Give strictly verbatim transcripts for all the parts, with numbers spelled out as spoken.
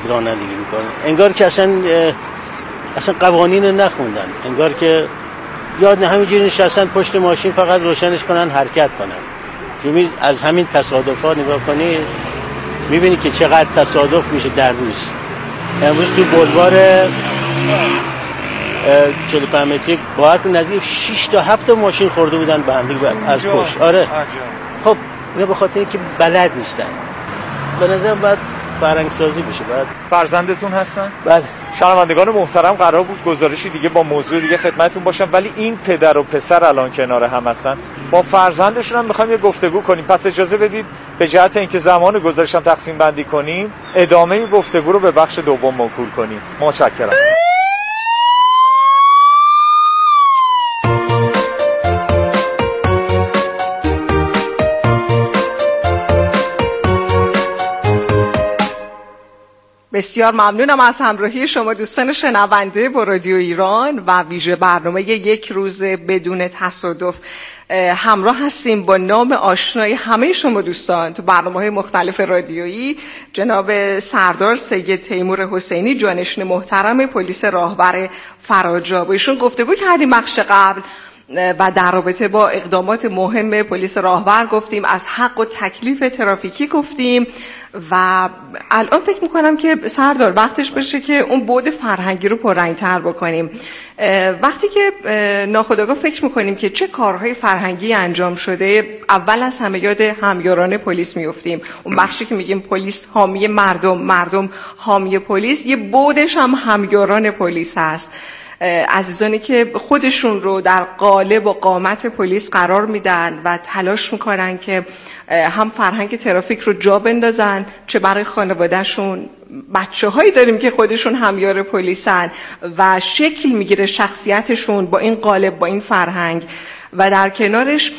رانندگی میکنن. انگار که اصلا اصلا قوانین رو نخوندن، انگار که یاد نه همینجوری نشستن پشت ماشین فقط روشنش کنن حرکت کنن. از همین تصادفات نگاه کنی میبینی که چقدر تصادف میشه در روز. امروز تو بلوار چهل و پنج متری باید نزدیک شش تا هفت ماشین خورده بودن به هم دیگه از پشت. آره خب اینا به خاطر اینکه بلد نیستن. به نظر باید فرهنگ سازی بشه. بعد فرزندتون هستن؟ بله. شنوندگان محترم، قرار بود گزارشی دیگه با موضوع دیگه خدمتتون باشم، ولی این پدر و پسر الان کنار هم هستن، با فرزندشون هم می‌خوایم یه گفتگو کنیم. پس اجازه بدید به جهت اینکه زمان گزارش هم تقسیم بندی کنیم، ادامه گفتگو رو به بخش دوم موکول کنیم. متشکرم. بسیار ممنونم از همراهی شما دوستان شنونده با رادیو ایران و ویژه برنامه یک روز بدون تصادف. همراه هستیم با نام آشنای همه شما دوستان تو برنامه‌های مختلف رادیویی، جناب سردار سید تیمور حسینی، جانشین محترم پلیس راهور فراجا. با ایشون گفتگو کردیم بخش قبل و در رابطه با اقدامات مهم پلیس راهور گفتیم، از حق و تکلیف ترافیکی گفتیم و الان فکر میکنم که سردار وقتش بشه که اون بعد فرهنگی رو پررنگ‌تر بکنیم. وقتی که ناخودآگاه فکر میکنیم که چه کارهای فرهنگی انجام شده، اول از همه یاد همیاران پلیس میفتیم. اون بخشی که میگیم پلیس حامی مردم، مردم حامی پلیس، یه بعدش هم همیاران پلیس هست. عزیزانی که خودشون رو در قالب و قامت پلیس قرار میدن و تلاش میکنن که هم فرهنگ ترافیک رو جا بندازن، چه برای خانوادهشون. بچه هایی داریم که خودشون همیار پلیسن و شکل میگیره شخصیتشون با این قالب، با این فرهنگ، و در کنارش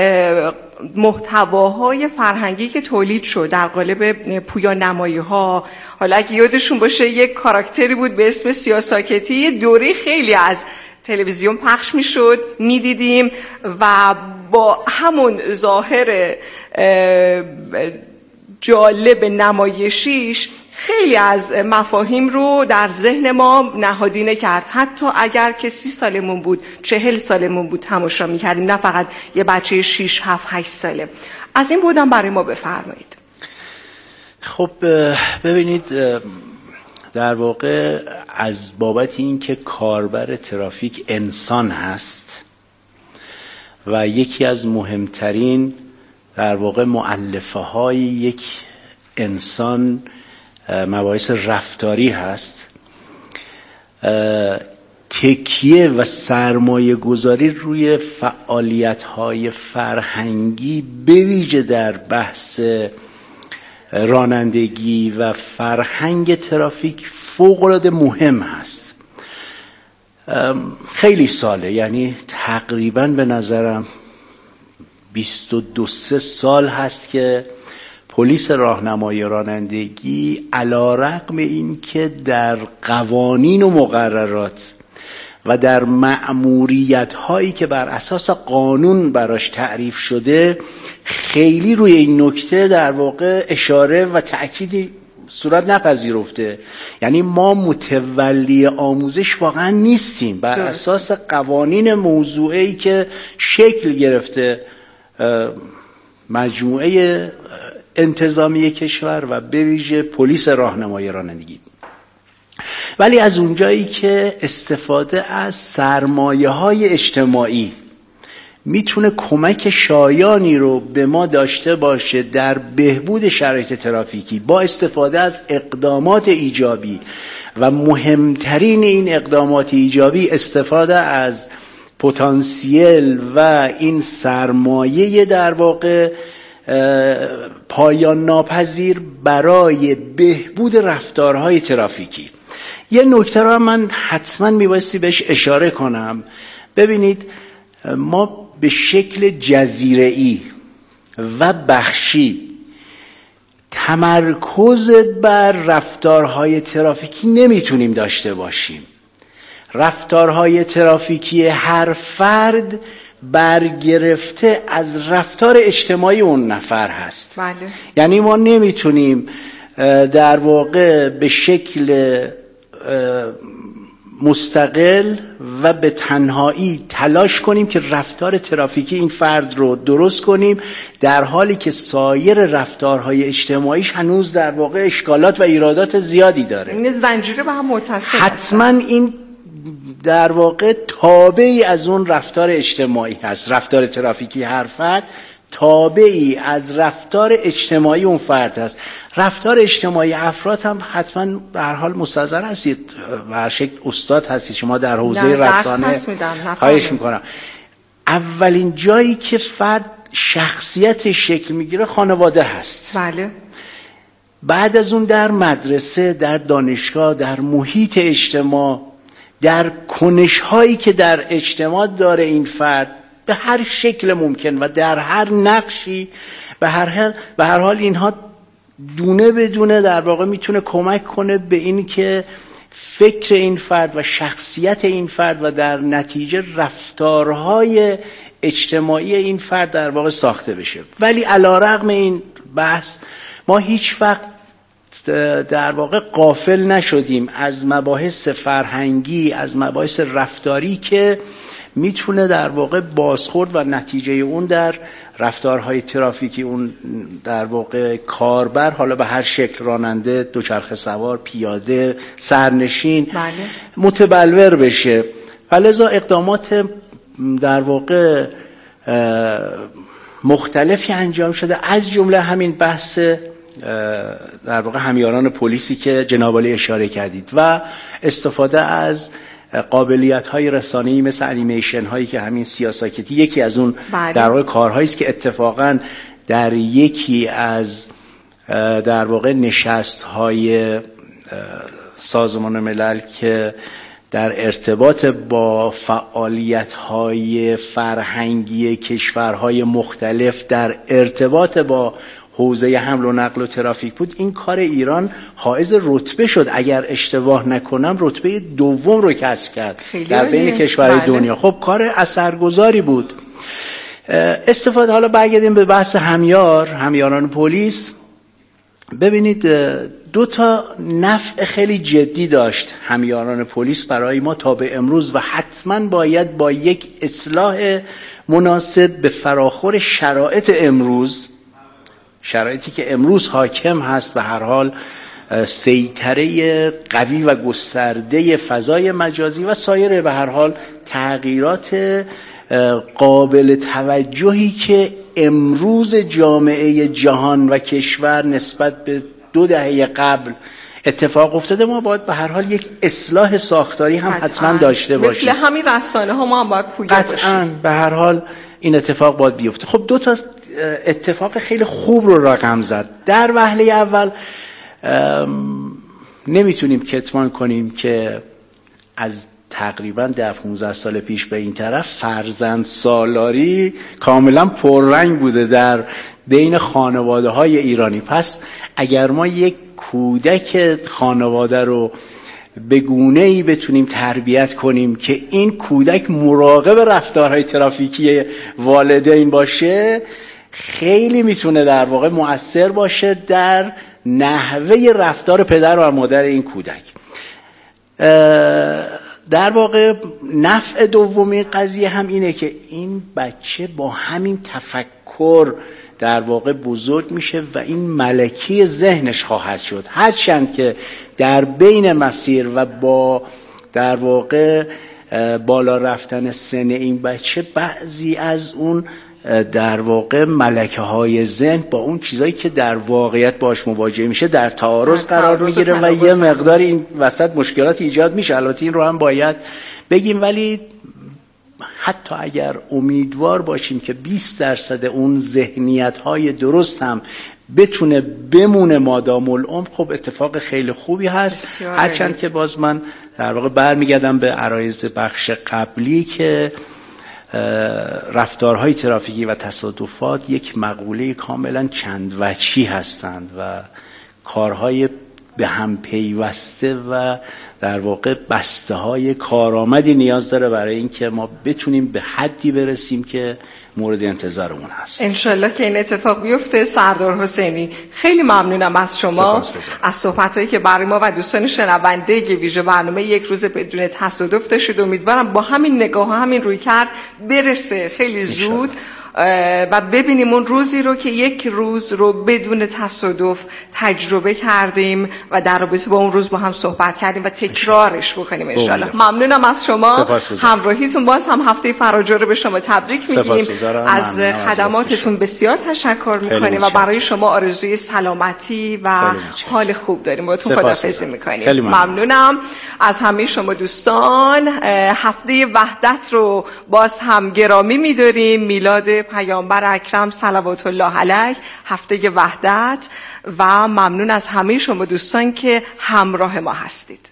محتواهای فرهنگی که تولید شد در قالب پویا نمایی ها. حالا اگه یادشون باشه یک کاراکتری بود به اسم سیاساکتی، یه دوره خیلی از تلویزیون پخش میشد، میدیدیم و با همون ظاهر جالب نمایشیش خیلی از مفاهیم رو در ذهن ما نهادینه کرد. حتی اگر که سی سالمون بود، چهل سالمون بود تماشا میکردیم، نه فقط یه بچه شیش هفت هشت ساله. از این بودم برای ما بفرمایید. خب ببینید، در واقع از بابت این که کاربر ترافیک انسان هست و یکی از مهمترین در واقع مؤلفه های یک انسان مباحث رفتاری هست، تکیه و سرمایه گذاری روی فعالیت های فرهنگی به ویژه در بحث رانندگی و فرهنگ ترافیک فوق‌العاده مهم هست. خیلی ساله، یعنی تقریباً به نظرم بیست و دو سه سال هست که پلیس راهنمایی رانندگی علی‌رغم این که در قوانین و مقررات و در مأموریت هایی که بر اساس قانون براش تعریف شده خیلی روی این نکته در واقع اشاره و تأکیدی صورت نپذیرفته. یعنی ما متولی آموزش واقعا نیستیم بر اساس قوانین موضوعی که شکل گرفته مجموعه انتظامی کشور و به ویژه پلیس راهنمایی رانندگی. ولی از اونجایی که استفاده از سرمایه‌های اجتماعی میتونه کمک شایانی رو به ما داشته باشه در بهبود شرایط ترافیکی با استفاده از اقدامات ایجابی و مهمترین این اقدامات ایجابی استفاده از پتانسیل و این سرمایه در واقع پایان ناپذیر برای بهبود رفتارهای ترافیکی. یه نکته رو من حتما میبایستی بهش اشاره کنم. ببینید، ما به شکل جزیره‌ای و بخشی تمرکز بر رفتارهای ترافیکی نمیتونیم داشته باشیم. رفتارهای ترافیکی هر فرد برگرفته از رفتار اجتماعی اون نفر هست. بله. یعنی ما نمیتونیم در واقع به شکل مستقل و به تنهایی تلاش کنیم که رفتار ترافیکی این فرد رو درست کنیم، در حالی که سایر رفتارهای اجتماعیش هنوز در واقع اشکالات و ایرادات زیادی داره. این زنجیره به هم متصل حتما این در واقع تابعی از اون رفتار اجتماعی هست. رفتار ترافیکی هر فرد تابعی از رفتار اجتماعی اون فرد هست. رفتار اجتماعی افراد هم حتما به هر حال مستحضر هستید، به هر شکل استاد هستید شما در حوزه رسانه. خواهش میکنم. اولین جایی که فرد شخصیت شکل میگیره خانواده هست. بله. بعد از اون در مدرسه، در دانشگاه، در محیط اجتماع، در کنش هایی که در اجتماع داره این فرد به هر شکل ممکن و در هر نقشی، به هر حال به هر حال اینها دونه به دونه در واقع میتونه کمک کنه به این که فکر این فرد و شخصیت این فرد و در نتیجه رفتارهای اجتماعی این فرد در واقع ساخته بشه. ولی علیرغم این بحث ما هیچ وقت در واقع غافل نشدیم از مباحث فرهنگی، از مباحث رفتاری که میتونه در واقع بازخورد و نتیجه اون در رفتارهای ترافیکی اون در واقع کاربر، حالا به هر شکل، راننده، دوچرخه سوار، پیاده، سرنشین، بله. متبلور بشه. فلذا اقدامات در واقع مختلفی انجام شده، از جمله همین بحث در واقع همیاران پلیسی که جناب عالی اشاره کردید و استفاده از قابلیت های رسانه‌ای مثل انیمیشن هایی که همین سیاساکتی یکی از اون بله. در واقع کارهایی است که اتفاقا در یکی از در واقع نشست های سازمان ملل که در ارتباط با فعالیت های فرهنگی کشورهای مختلف در ارتباط با حوزه حمل و نقل و ترافیک بود، این کار ایران حائز رتبه شد. اگر اشتباه نکنم رتبه دوم رو کسب کرد در بین کشورهای بله. دنیا. خب کار اثرگذاری بود. استفاده، حالا برگردیم به بحث همیار، همیاران پلیس. ببینید دو تا نفع خیلی جدی داشت همیاران پلیس برای ما تا به امروز و حتما باید با یک اصلاح مناسب به فراخور شرایط امروز، شرایطی که امروز حاکم هست، به هر حال سیطره قوی و گسترده فضای مجازی و سایر به هر حال تغییرات قابل توجهی که امروز جامعه جهان و کشور نسبت به دو دهه قبل اتفاق افتاده، ما باید به هر حال یک اصلاح ساختاری هم حتما داشته باشیم. مثل همین رسانه ها ما هم باید پویا باشیم. قطعاً به هر حال این اتفاق باید بیفته. خب دو تا اتفاق خیلی خوب رو رقم زد. در وهله اول نمیتونیم کتمان کنیم که از تقریبا ده پانزده سال پیش به این طرف فرزند سالاری کاملا پررنگ بوده در بین خانواده های ایرانی. پس اگر ما یک کودک خانواده رو به گونه‌ای بتونیم تربیت کنیم که این کودک مراقب رفتارهای ترافیکی والدین باشه، خیلی میتونه در واقع مؤثر باشه در نحوه رفتار پدر و مادر این کودک. در واقع نفع دومی قضیه هم اینه که این بچه با همین تفکر در واقع بزرگ میشه و این ملکی ذهنش خواهد شد. هرچند که در بین مسیر و با در واقع بالا رفتن سن این بچه بعضی از اون در واقع ملکه های ذهن با اون چیزایی که در واقعیت باش مواجه میشه در تعارض قرار میگیره و یه مقدار این وسط مشکلات ایجاد میشه. البته این رو هم باید بگیم، ولی حتی اگر امیدوار باشیم که بیست درصد اون ذهنیت های درست هم بتونه بمونه مادام العمر، خب اتفاق خیلی خوبی هست. هرچند که باز من در واقع برمیگردم به عرایض بخش قبلی که رفتارهای ترافیکی و تصادفات یک مقوله کاملا چند وجهی هستند و کارهای به هم پیوسته و در واقع بسته های کارآمدی نیاز داره برای اینکه ما بتونیم به حدی برسیم که مورد انتظارمون هست. انشالله که این اتفاق بیفته. سردار حسینی، خیلی ممنونم از شما، از صحبتایی که برای ما و دوستان شنونده ویژه برنامه یک روز بدون تصادف داشتید. امیدوارم با همین نگاه و همین روی کرد برسه خیلی زود و ببینیم اون روزی رو که یک روز رو بدون تصادف تجربه کردیم و در رابطه با اون روز با هم صحبت کردیم و تکرارش بکنیم انشالله. ممنونم از شما، همراهیتون. باز هم هفته فراجا رو به شما تبریک میگیم، از خدماتتون بسیار تشکر میکنیم و برای شما آرزوی سلامتی و حال خوب داریم. باهاتون خداحافظی میکنیم. ممنونم از همه شما دوستان. هفته وحدت رو باز هم گرامی میداریم، میلاد پیامبر اکرم صلوات الله علیه، هفته وحدت، و ممنون از همه شما دوستان که همراه ما هستید.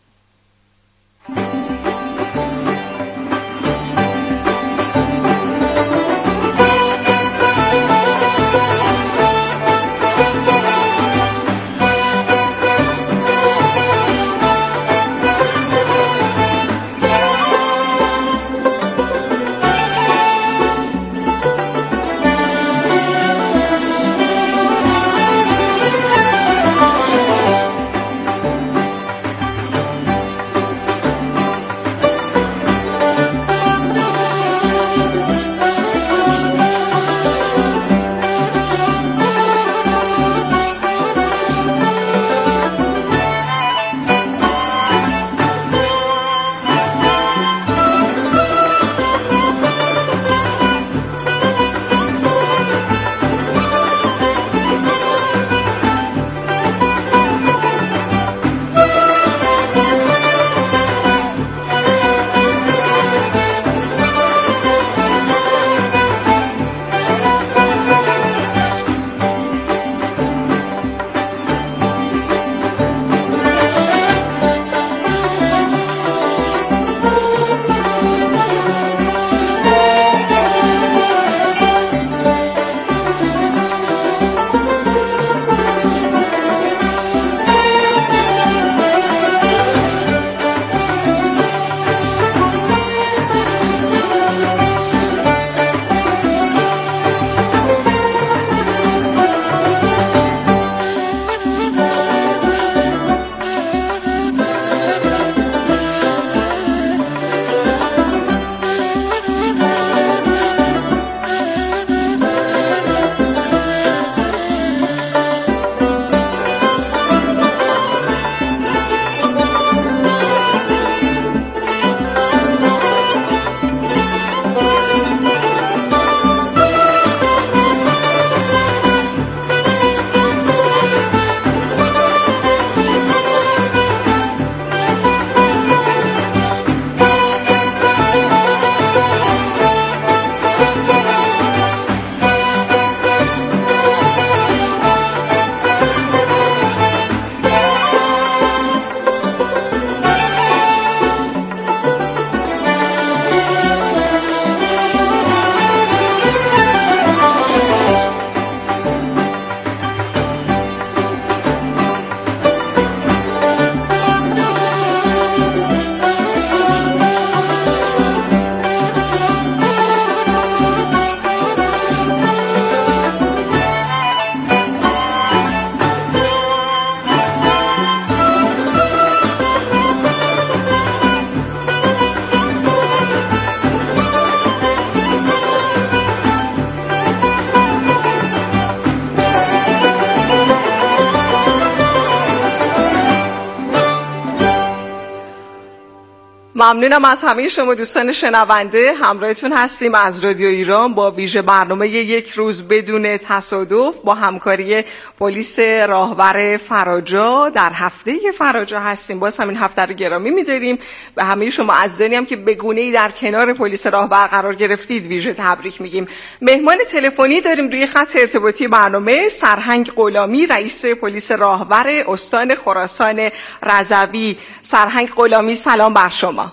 ممنونم از همه شما دوستان شنونده. همراهتون هستیم از رادیو ایران با ویژه برنامه یک روز بدون تصادف با همکاری پلیس راهور فراجا. در هفته فراجا هستیم، باز همین هفته رو گرامی می‌داریم. به همه شما عزیزانی هم که به گونه‌ای در کنار پلیس راهور قرار گرفتید ویژه تبریک میگیم. مهمان تلفنی داریم روی خط ارتباطی برنامه، سرهنگ غلامی، رئیس پلیس راهور استان خراسان رضوی. سرهنگ غلامی، سلام بر شما.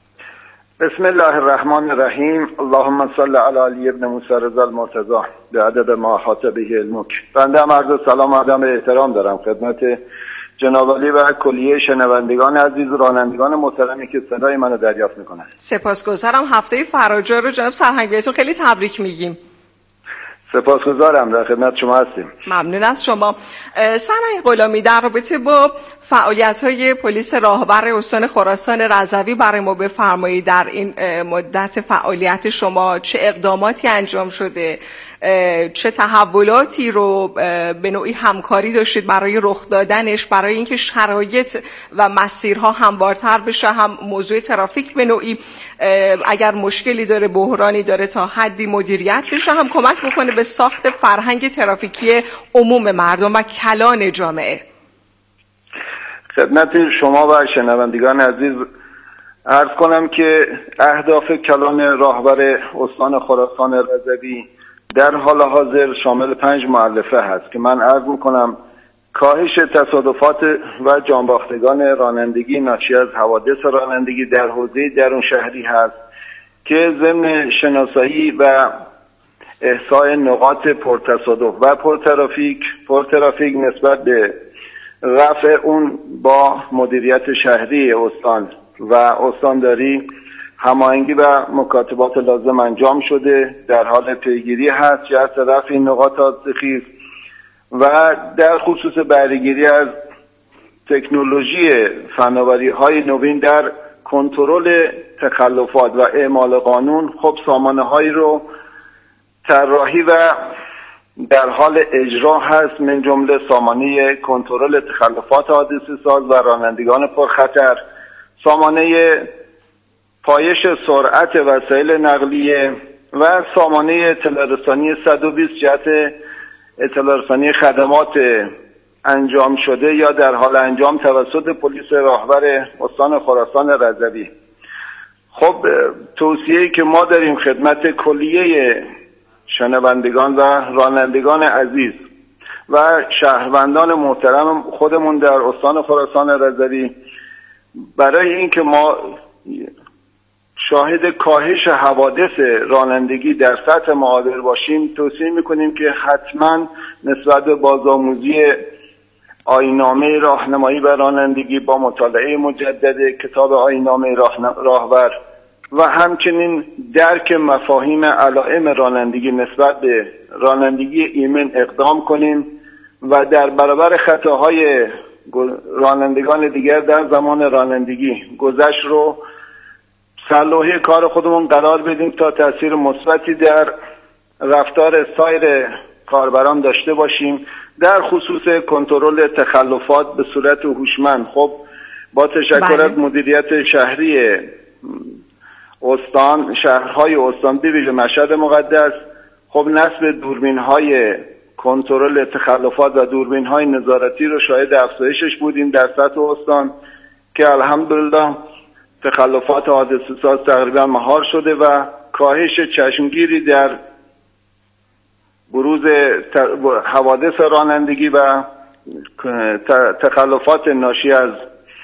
بسم الله الرحمن الرحیم. اللهم صل علی علی ابن موسی رضا المرتضی به عدد ما حاط به علمک. بنده هم عرض سلام و ادب احترام دارم خدمت جناب علی و کلیه شنوندگان عزیز، رانندگان محترمی که صدای منو دریافت میکنن. سپاسگزارم. هفته فراجار رو جناب سرهنگ بهتون خیلی تبریک میگیم. سپاسگزارم، در خدمت شما هستیم. ممنون از شما. سرهنگ غلامی، در رابطه با فعالیت‌های پلیس راهبر استان خراسان رضوی برای ما بفرمایید در این مدت فعالیت شما چه اقداماتی انجام شده، چه تحولاتی رو به نوعی همکاری داشتید برای رخ دادنش، برای اینکه شرایط و مسیرها هموارتر بشه، هم موضوع ترافیک به نوعی اگر مشکلی داره، بحرانی داره، تا حدی مدیریت بشه، هم کمک بکنه به ساخت فرهنگ ترافیکی عموم مردم و کلان جامعه. خدمت شما و شنوندگان عزیز عرض کنم که اهداف کلان راهبر استان خراسان رضوی در حال حاضر شامل پنج مؤلفه هست که من عرض میکنم: کاهش تصادفات و جانباختگان رانندگی ناشی از حوادث رانندگی در حوزه درون شهری هست که ضمن شناسایی و احصای نقاط پرتصادف و پرترافیک پرترافیک نسبت به رفع اون با مدیریت شهری استان و استانداری هماهنگی و مکاتبات لازم انجام شده، در حال پیگیری هست جهت رفع این نقاط حادثه‌خیز و در خصوص بهره‌گیری از تکنولوژی فناوری‌های نوین در کنترل تخلفات و اعمال قانون. خب سامانه‌هایی رو طراحی و در حال اجرا هست، من جمله سامانه کنترل تخلفات حادثه‌ساز و رانندگان پرخطر، سامانه پایش سرعت وسایل نقلیه و سامانه اطلاع رسانی صد و بیست جهت اطلاع رسانی خدمات انجام شده یا در حال انجام توسط پلیس راهبر استان خراسان رضوی. خب توصیه‌ای که ما داریم خدمت کلیه شنوندگان و رانندگان عزیز و شهروندان محترم خودمون در استان خراسان رضوی، برای اینکه ما شاهد کاهش حوادث رانندگی در سطح معادل باشیم، توصیه میکنیم که حتما نسبت به بازآموزی آیین‌نامه راهنمایی و رانندگی با مطالعه مجدد کتاب آیین‌نامه راهبر و همچنین درک مفاهیم علائم رانندگی نسبت به رانندگی ایمن اقدام کنیم و در برابر خطاهای رانندگان دیگر در زمان رانندگی گذشت رو سرلوحه کار خودمون قرار بدیم تا تاثیر مثبتی در رفتار سایر کاربران داشته باشیم در خصوص کنترل تخلفات به صورت هوشمند. خب با تشکر از مدیریت شهری استان، شهرهای استان به ویژه مشهد مقدس، خب نصب دوربین‌های کنترل تخلفات و دوربین‌های نظارتی رو شاهد افزایشش بودیم در سطح استان که الحمدلله تخلفات حادثه‌ساز تقریبا مهار شده و کاهش چشمگیری در بروز حوادث رانندگی و تخلفات ناشی از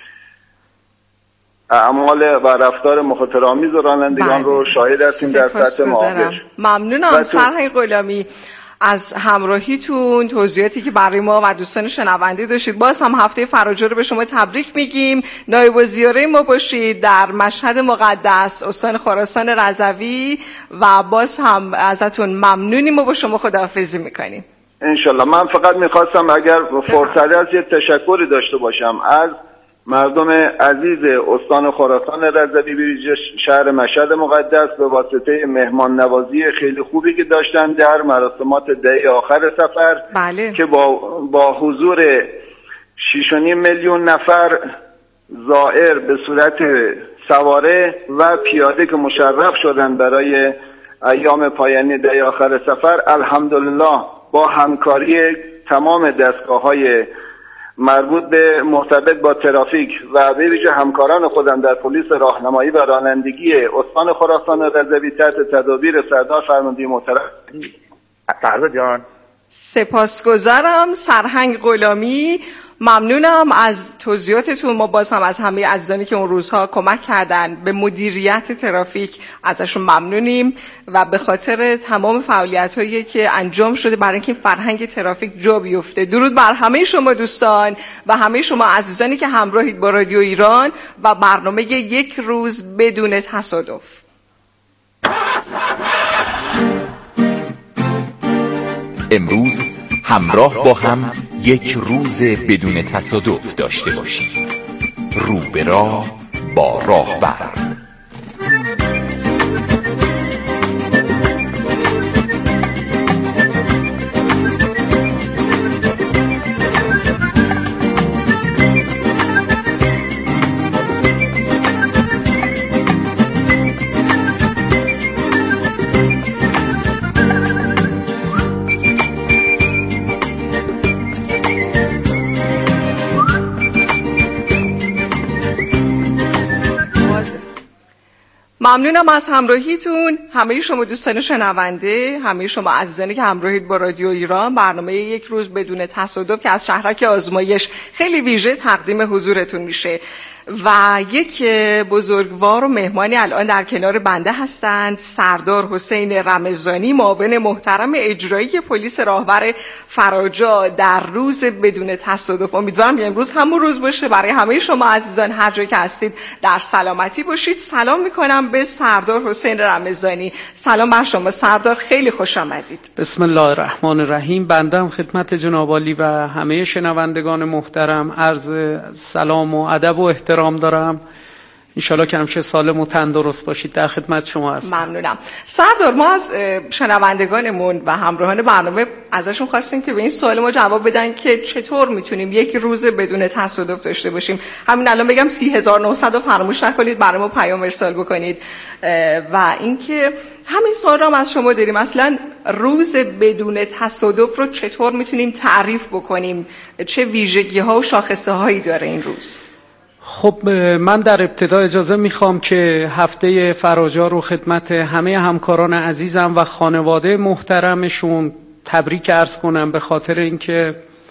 اعمال و رفتار مخاطرآمیز رانندگان رو شاهد هستیم در سطح معاصر. ممنونم سرهنگ غلامی از همراهیتون، توضیحاتی که برای ما و دوستان شنونده داشتید. باز هم هفته فراجار رو به شما تبریک میگیم. نایب الزیاره ما باشید در مشهد مقدس استان خراسان رضوی و باز هم ازتون ممنونیم. ما با شما خداحافظی میکنیم. انشالله. من فقط میخواستم اگر فرصتی از یه تشکری داشته باشم از مردم عزیز استان خراسان رضوی به شهر مشهد مقدس به واسطه مهمان نوازی خیلی خوبی که داشتن در مراسمات دهه آخر سفر. بله. که با با حضور شش و نیم میلیون نفر زائر به صورت سواره و پیاده که مشرف شدن برای ایام پایانی دهه آخر سفر، الحمدلله با همکاری تمام دستگاه‌های مربوط به مرتبط با ترافیک و به ویژه همکاران خودم در پلیس راهنمایی و رانندگی استان خراسان رضوی تحت تدابیر سردار فرمانده محترم فرزاد جان. سپاسگزارم. سرهنگ غلامی ممنونم از توضیحاتتون. ما باز هم از همه عزیزانی که اون روزها کمک کردن به مدیریت ترافیک ازشون ممنونیم و به خاطر تمام فعالیت‌هایی که انجام شده برای اینکه فرهنگ ترافیک جا بیفته. درود بر همه شما دوستان و همه شما عزیزانی که همراهید با رادیو ایران و برنامه یک روز بدون تصادف. امروز همراه با هم یک روز بدون تصادف داشته باشید. رو به راه با راهبر. ممنونم از همراهیتون، همه شما دوستان شنونده، همه شما عزیزانی که همراهید با رادیو ایران. برنامه یک روز بدون تصادف که از شهرک آزمایش خیلی ویژه تقدیم حضورتون میشه و یک بزرگوار و مهمانی الان در کنار بنده هستند. سردار حسین رمضانی، معاون محترم اجرایی پلیس راهور فراجا در روز بدون تصادف. امیدوارم امروز همون روز باشه برای همه شما عزیزان. هر جایی که هستید در سلامتی باشید. سلام میکنم به سردار حسین رمضانی. سلام بر شما سردار، خیلی خوش آمدید. بسم الله الرحمن الرحیم. بنده خدمت جناب عالی و همه شنوندگان محترم عرض سلام و ادب و احترام رام دارم. انشالله که همیشه سالم و تندرست باشید. در خدمت شما هستم. ممنونم. سردار، ما از شنوندگانمون و همراهان برنامه ازشون خواستیم که به این سوال ما جواب بدن که چطور میتونیم یک روز بدون تصادف داشته باشیم. همین الان بگم سی هزار و نهصد رو فراموش نکنید برای ما پیام ارسال بکنید و اینکه همین سوال رو از شما داریم. اصلا روز بدون تصادف رو چطور میتونیم تعریف بکنیم؟ چه ویژگی ها و شاخصه هایی داره این روز؟ خب من در ابتدا اجازه میخوام که هفته فراجا رو خدمت همه همکاران عزیزم و خانواده محترمشون تبریک عرض کنم، به خاطر اینکه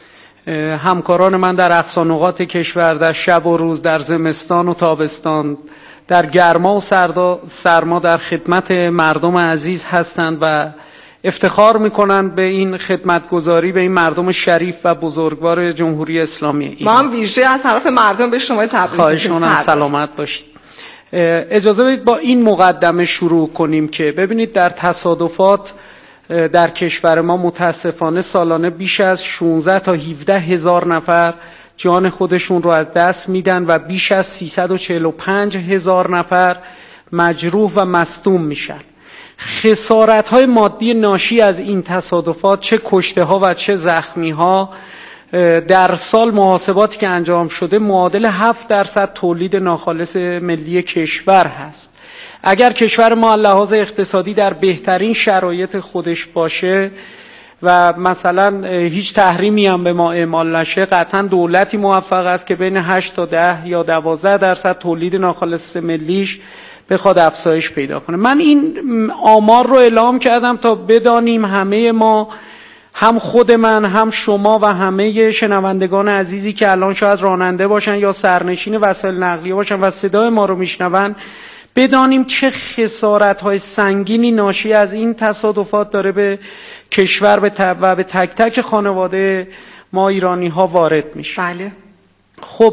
همکاران من در اقصا نقاط کشور در شب و روز، در زمستان و تابستان، در گرما و سرما در خدمت مردم عزیز هستند و افتخار میکنن به این خدمتگزاری به این مردم شریف و بزرگوار جمهوری اسلامی ایران. ما هم ویژه از طرف مردم به شما تبریک میگیم. خواهش می‌کنم سلامت باشید. اجازه بدید با این مقدمه شروع کنیم که ببینید در تصادفات در کشور ما متاسفانه سالانه بیش از شانزده تا هفده هزار نفر جان خودشون رو از دست میدن و بیش از سیصد و چهل و پنج هزار نفر مجروح و مصدوم میشن. خسارت‌های مادی ناشی از این تصادفات، چه کشته‌ها و چه زخمی‌ها، در سال محاسباتی که انجام شده معادل هفت درصد تولید ناخالص ملی کشور هست. اگر کشور ما لحاظ اقتصادی در بهترین شرایط خودش باشه و مثلا هیچ تحریمی هم به ما اعمال نشه، قطعا دولتی موفق است که بین هشت تا ده یا دوازده درصد تولید ناخالص ملیش بخواد افزایش پیدا کنه. من این آمار رو اعلام کردم تا بدانیم همه ما، هم خود من هم شما و همه شنوندگان عزیزی که الان شاید راننده باشن یا سرنشین وسایل نقلیه باشن و صدای ما رو میشنون، بدانیم چه خسارت‌های سنگینی ناشی از این تصادفات داره به کشور و به تک تک خانواده ما ایرانی ها وارد میشه. بله. خب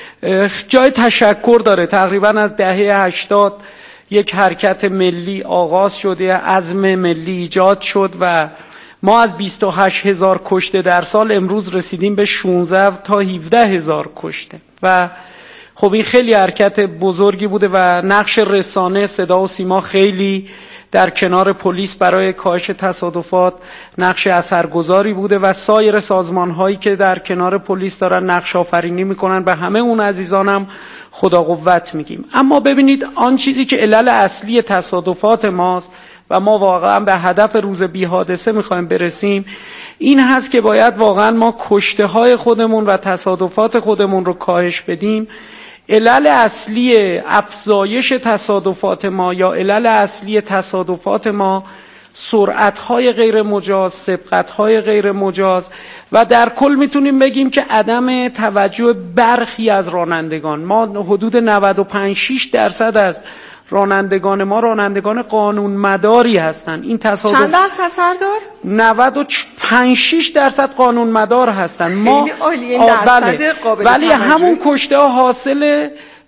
جای تشکر داره. تقریبا از دهه هشتاد یک حرکت ملی آغاز شده، عزم ملی ایجاد شد و ما از بیست و هشت هزار کشته در سال امروز رسیدیم به شانزده تا هفده هزار کشته و خب این خیلی حرکت بزرگی بوده و نقش رسانه صدا و سیما خیلی در کنار پلیس برای کاهش تصادفات نقش اثرگذاری بوده و سایر سازمان‌هایی که در کنار پلیس دارن نقش آفرینی میکنن. به همه اون عزیزانم خدا قوت میگیم. اما ببینید آن چیزی که علل اصلی تصادفات ماست و ما واقعا به هدف روز بی حادثه میخوایم برسیم، این هست که باید واقعا ما کشته های خودمون و تصادفات خودمون رو کاهش بدیم. علل اصلی افزایش تصادفات ما یا علل اصلی تصادفات ما سرعت‌های غیر مجاز، سبقت‌های غیر مجاز و در کل میتونیم بگیم که عدم توجه برخی از رانندگان. ما حدود نود و پنج شش درصد از رانندگان ما رانندگان قانون مداری هستند. این تصادف چند درصد سردار؟ نود و پنج شش درصد قانون مدار هستند. ما خیلی عالیه این درصد قابل ولی همون کشته ها حاصل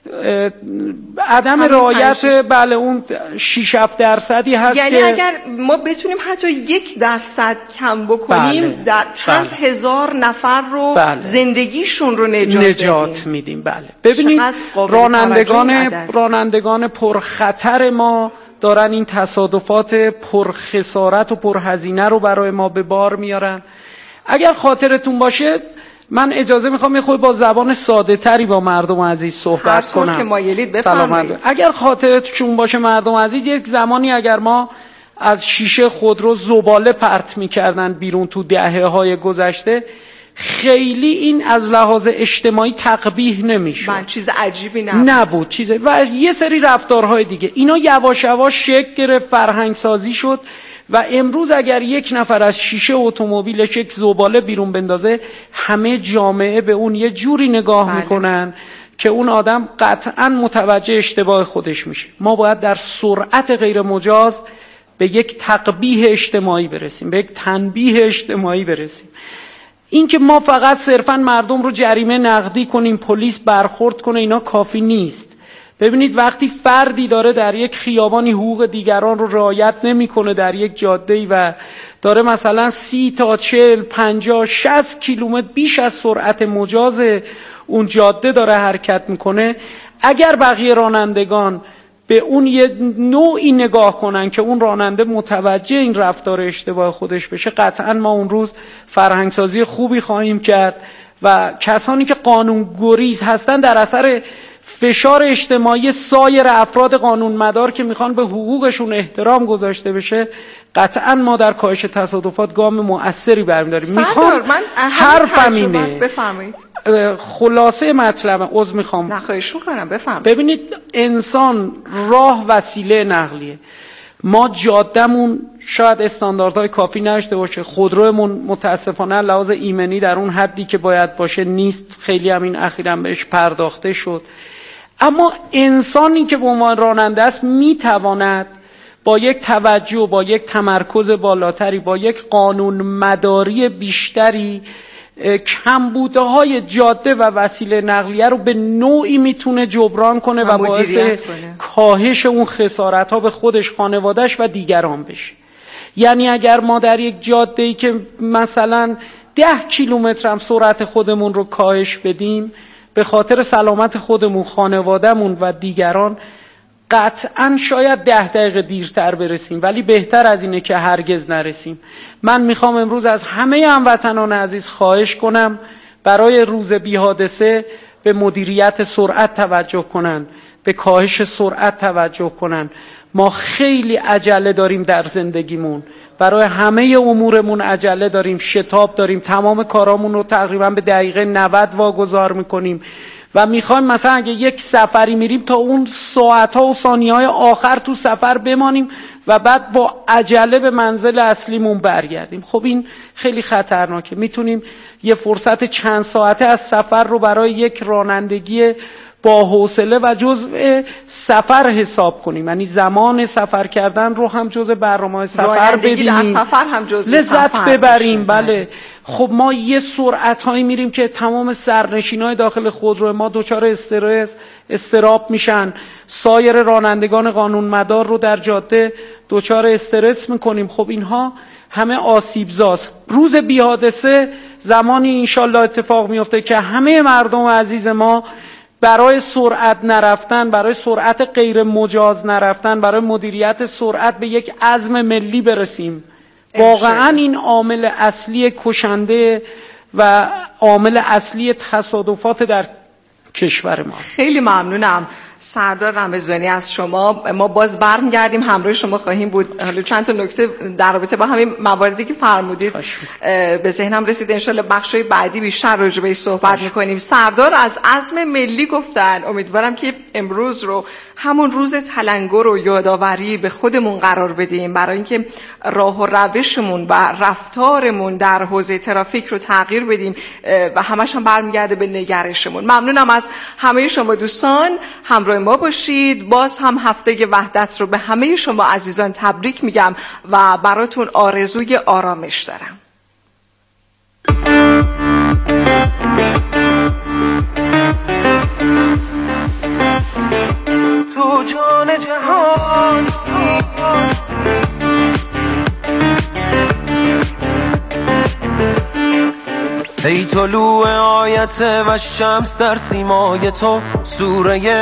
عدم رعایت بله اون شش هفت درصدی هست. یعنی که اگر ما بتونیم حتی یک درصد کم بکنیم بله. در چند بله. هزار نفر رو بله. زندگیشون رو نجات, نجات میدیم. بله ببینید رانندگان رانندگان پرخطر ما دارن این تصادفات پرخسارت و پرهزینه رو برای ما به بار میارن. اگر خاطرتون باشه من اجازه میخوام یه خود با زبان ساده تری با مردم عزیز صحبت کنم. هر طور که مایلید بفرمایید. اگر خاطرتون باشه مردم عزیز، یک زمانی اگر ما از شیشه خودرو زباله پرت میکردن بیرون تو دهه های گذشته، خیلی این از لحاظ اجتماعی تقبیح نمیشد. من چیز عجیبی نبود. نبود چیز و یه سری رفتارهای دیگه اینا یواش یواش شکل گرفت، فرهنگ سازی شد و امروز اگر یک نفر از شیشه اتومبیلش یک زباله بیرون بندازه، همه جامعه به اون یه جوری نگاه بله. میکنن که اون آدم قطعا متوجه اشتباه خودش میشه. ما باید در سرعت غیر مجاز به یک تقبیح اجتماعی برسیم، به یک تنبیه اجتماعی برسیم. این که ما فقط صرفا مردم رو جریمه نقدی کنیم، پلیس برخورد کنه، اینا کافی نیست. ببینید وقتی فردی داره در یک خیابانی حقوق دیگران رو رعایت نمیکنه، در یک جاده‌ای و داره مثلا سی تا چهل، پنجاه، شصت کیلومتر بیش از سرعت مجاز اون جاده داره حرکت میکنه، اگر بقیه رانندگان به اون یه نوعی نگاه کنن که اون راننده متوجه این رفتار اشتباه خودش بشه، قطعا ما اون روز فرهنگسازی خوبی خواهیم کرد و کسانی که قانون گریز هستن در اثر فشار اجتماعی سایر افراد قانون مدار که میخوان به حقوقشون احترام گذاشته بشه، قطعا ما در کاهش تصادفات گام مؤثری برمی‌داریم. میخوام من حرفم اینه. بفرمایید. خلاصه مطلب عذر میخوام. نخواهش میکنم بفرمایید. ببینید انسان راه وسیله نقلیه. ما جادهمون شاید استانداردهای کافی نداشته باشه، خودرومون متاسفانه لحاظ ایمنی در اون حدی که باید باشه نیست، خیلی هم این اخیراً بهش پرداخته شد. اما انسانی که به عنوان راننده است میتواند با یک توجه، با یک تمرکز بالاتری، با یک قانون مداری بیشتری کمبودهای جاده و وسیله نقلیه رو به نوعی میتونه جبران کنه و باعث کاهش اون خسارت ها به خودش، خانوادهش و دیگران بشه. یعنی اگر ما در یک جاده‌ای که مثلا ده کیلومتر هم سرعت خودمون رو کاهش بدیم به خاطر سلامت خودمون، خانوادهمون و دیگران، قطعا شاید ده دقیقه دیرتر برسیم، ولی بهتر از اینه که هرگز نرسیم. من میخوام امروز از همه هموطنان عزیز خواهش کنم برای روز بی حادثه به مدیریت سرعت توجه کنن، به کاهش سرعت توجه کنن. ما خیلی عجله داریم در زندگیمون، برای همه امورمون عجله داریم، شتاب داریم، تمام کارامون رو تقریبا به دقیقه نود واگذار میکنیم و میخوایم مثلا اگه یک سفری میریم تا اون ساعتها و ثانیه‌های آخر تو سفر بمانیم و بعد با عجله به منزل اصلیمون برگردیم. خب این خیلی خطرناکه. میتونیم یه فرصت چند ساعته از سفر رو برای یک رانندگی با حوصله و جزء سفر حساب کنیم، یعنی زمان سفر کردن رو هم جزء برنامه سفر ببینیم، در سفر هم جزء لذت سفر ببریم. بله خب ما یه سرعت هایی میریم که تمام سرنشینای داخل خودرو ما دچار استرس استراب میشن، سایر رانندگان قانون مدار رو در جاده دچار استرس میکنیم. خب اینها همه آسیبزاست. روز بی حادثه زمانی انشالله اتفاق میفته که همه مردم عزیز ما برای سرعت نرفتن، برای سرعت غیر مجاز نرفتن، برای مدیریت سرعت به یک عزم ملی برسیم. واقعا این عامل اصلی کشنده و عامل اصلی تصادفات در کشور ماست. خیلی ممنونم. سردار رمضانی از شما. ما باز برمیگردیم همراه شما خواهیم بود. حالا چند تا نکته در رابطه با همین مواردی که فرمودید به ذهنم رسید، انشالله بخشای بعدی بیشتر راجع بهش صحبت میکنیم. سردار از عزم ملی گفتن، امیدوارم که امروز رو همون روز تلنگر و یادآوری به خودمون قرار بدیم برای اینکه راه و روشمون و رفتارمون در حوزه ترافیک رو تغییر بدیم و همش هم برمیگرده به نگرشمون. ممنونم از همه شما دوستان، همراه ما باشید. باز هم هفته وحدت رو به همه شما عزیزان تبریک میگم و براتون آرزوی آرامش دارم. تو جان جهان ای طلوع آیت و شمس در سیمای تو، سوره